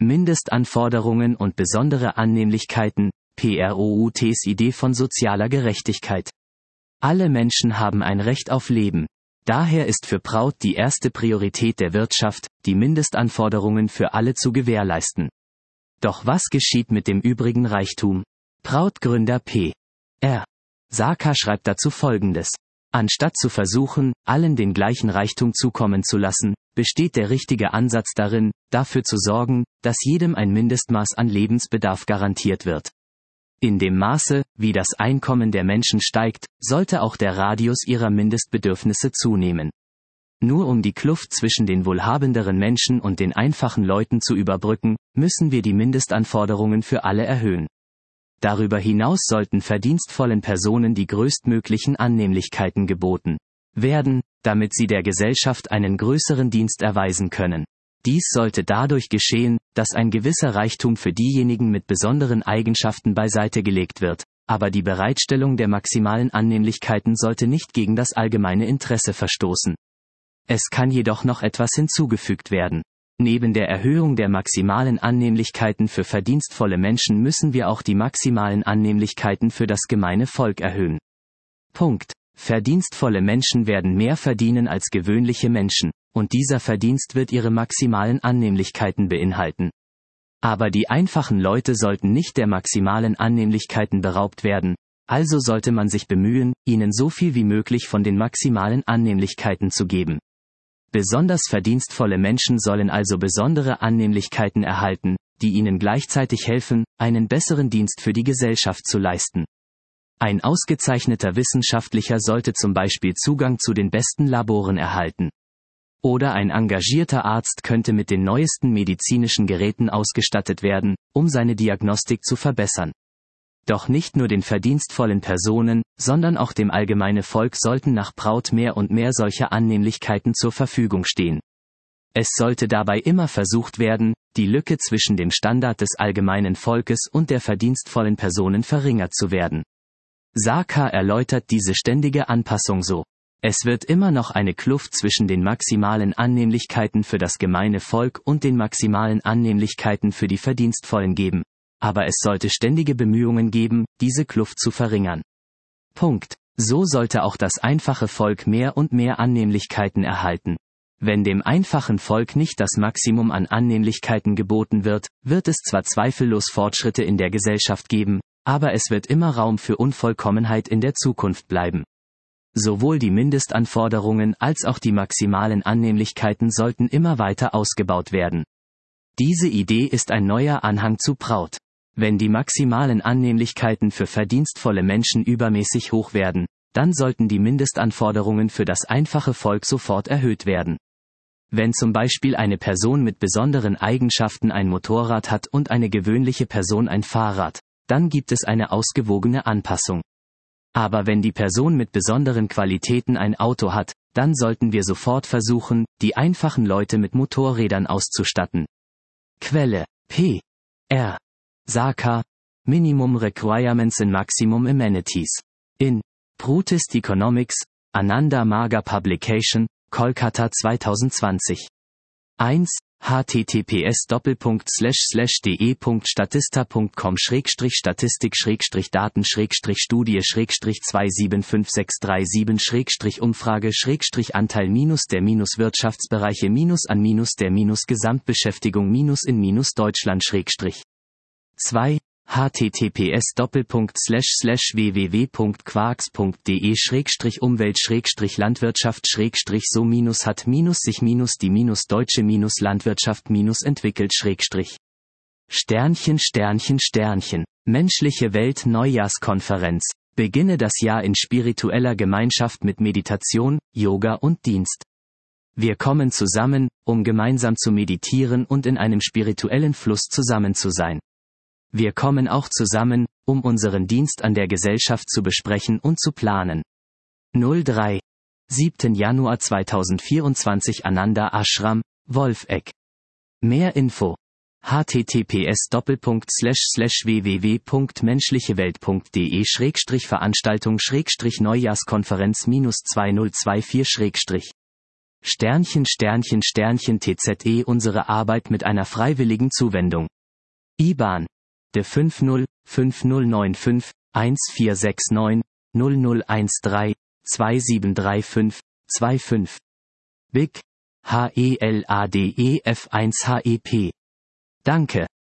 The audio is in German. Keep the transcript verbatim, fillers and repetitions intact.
Mindestanforderungen und besondere Annehmlichkeiten, Prouts Idee von sozialer Gerechtigkeit. Alle Menschen haben ein Recht auf Leben. Daher ist für Prout die erste Priorität der Wirtschaft, die Mindestanforderungen für alle zu gewährleisten. Doch was geschieht mit dem übrigen Reichtum? Prout-Gründer P R Sarkar schreibt dazu Folgendes. Anstatt zu versuchen, allen den gleichen Reichtum zukommen zu lassen, besteht der richtige Ansatz darin, dafür zu sorgen, dass jedem ein Mindestmaß an Lebensbedarf garantiert wird. In dem Maße, wie das Einkommen der Menschen steigt, sollte auch der Radius ihrer Mindestbedürfnisse zunehmen. Nur um die Kluft zwischen den wohlhabenderen Menschen und den einfachen Leuten zu überbrücken, müssen wir die Mindestanforderungen für alle erhöhen. Darüber hinaus sollten verdienstvollen Personen die größtmöglichen Annehmlichkeiten geboten werden, damit sie der Gesellschaft einen größeren Dienst erweisen können. Dies sollte dadurch geschehen, dass ein gewisser Reichtum für diejenigen mit besonderen Eigenschaften beiseite gelegt wird, aber die Bereitstellung der maximalen Annehmlichkeiten sollte nicht gegen das allgemeine Interesse verstoßen. Es kann jedoch noch etwas hinzugefügt werden. Neben der Erhöhung der maximalen Annehmlichkeiten für verdienstvolle Menschen müssen wir auch die maximalen Annehmlichkeiten für das gemeine Volk erhöhen. Punkt. Verdienstvolle Menschen werden mehr verdienen als gewöhnliche Menschen, und dieser Verdienst wird ihre maximalen Annehmlichkeiten beinhalten. Aber die einfachen Leute sollten nicht der maximalen Annehmlichkeiten beraubt werden, also sollte man sich bemühen, ihnen so viel wie möglich von den maximalen Annehmlichkeiten zu geben. Besonders verdienstvolle Menschen sollen also besondere Annehmlichkeiten erhalten, die ihnen gleichzeitig helfen, einen besseren Dienst für die Gesellschaft zu leisten. Ein ausgezeichneter Wissenschaftlicher sollte zum Beispiel Zugang zu den besten Laboren erhalten. Oder ein engagierter Arzt könnte mit den neuesten medizinischen Geräten ausgestattet werden, um seine Diagnostik zu verbessern. Doch nicht nur den verdienstvollen Personen, sondern auch dem allgemeinen Volk sollten nach Prout mehr und mehr solcher Annehmlichkeiten zur Verfügung stehen. Es sollte dabei immer versucht werden, die Lücke zwischen dem Standard des allgemeinen Volkes und der verdienstvollen Personen verringert zu werden. Sarkar erläutert diese ständige Anpassung so. Es wird immer noch eine Kluft zwischen den maximalen Annehmlichkeiten für das gemeine Volk und den maximalen Annehmlichkeiten für die Verdienstvollen geben. Aber es sollte ständige Bemühungen geben, diese Kluft zu verringern. Punkt. So sollte auch das einfache Volk mehr und mehr Annehmlichkeiten erhalten. Wenn dem einfachen Volk nicht das Maximum an Annehmlichkeiten geboten wird, wird es zwar zweifellos Fortschritte in der Gesellschaft geben, aber es wird immer Raum für Unvollkommenheit in der Zukunft bleiben. Sowohl die Mindestanforderungen als auch die maximalen Annehmlichkeiten sollten immer weiter ausgebaut werden. Diese Idee ist ein neuer Anhang zu Prout. Wenn die maximalen Annehmlichkeiten für verdienstvolle Menschen übermäßig hoch werden, dann sollten die Mindestanforderungen für das einfache Volk sofort erhöht werden. Wenn zum Beispiel eine Person mit besonderen Eigenschaften ein Motorrad hat und eine gewöhnliche Person ein Fahrrad, dann gibt es eine ausgewogene Anpassung. Aber wenn die Person mit besonderen Qualitäten ein Auto hat, dann sollten wir sofort versuchen, die einfachen Leute mit Motorrädern auszustatten. Quelle: P R Sarkar, Minimum Requirements in Maximum Amenities. In Proutist Economics, Ananda Maga Publication, Kolkata zweitausendzwanzig. eins https doppelpunkt slash slash de.statista punkt com schrägstrich statistik schrägstrich daten schrägstrich studie schrägstrich zwei sieben fünf sechs drei sieben schrägstrich umfrage schrägstrich Anteil minus der minus Wirtschaftsbereiche minus an minus der minus Gesamtbeschäftigung minus in minus Deutschland schrägstrich zwei https doppelpunkt slash slash www punkt quarks punkt de schrägstrich umwelt schrägstrich landwirtschaft schrägstrich so minus hat minus sich minus die minus deutsche minus landwirtschaft minus entwickelt schrägstrich Sternchen Sternchen Sternchen menschliche Welt Neujahrskonferenz. Beginne das Jahr in spiritueller Gemeinschaft mit Meditation, Yoga und Dienst. Wir kommen zusammen, um gemeinsam zu meditieren und in einem spirituellen Fluss zusammen zu sein. Wir kommen auch zusammen, um unseren Dienst an der Gesellschaft zu besprechen und zu planen. null drei. siebten Januar zweitausendvierundzwanzig Ananda Ashram, Wolfegg. Mehr Info. https doppelpunkt slash slash www punkt menschlichewelt punkt de schrägstrich Veranstaltung schrägstrich Neujahrskonferenz minus zweitausendzvierundzwanzig schrägstrich Sternchen Sternchen Sternchen T Z E unsere Arbeit mit einer freiwilligen Zuwendung. I B A N. D fünf null fünf null neun fünf eins vier sechs neun null null eins drei zwei sieben drei fünf zwei fünf. B I C. H E L A D E F eins H E P. Danke.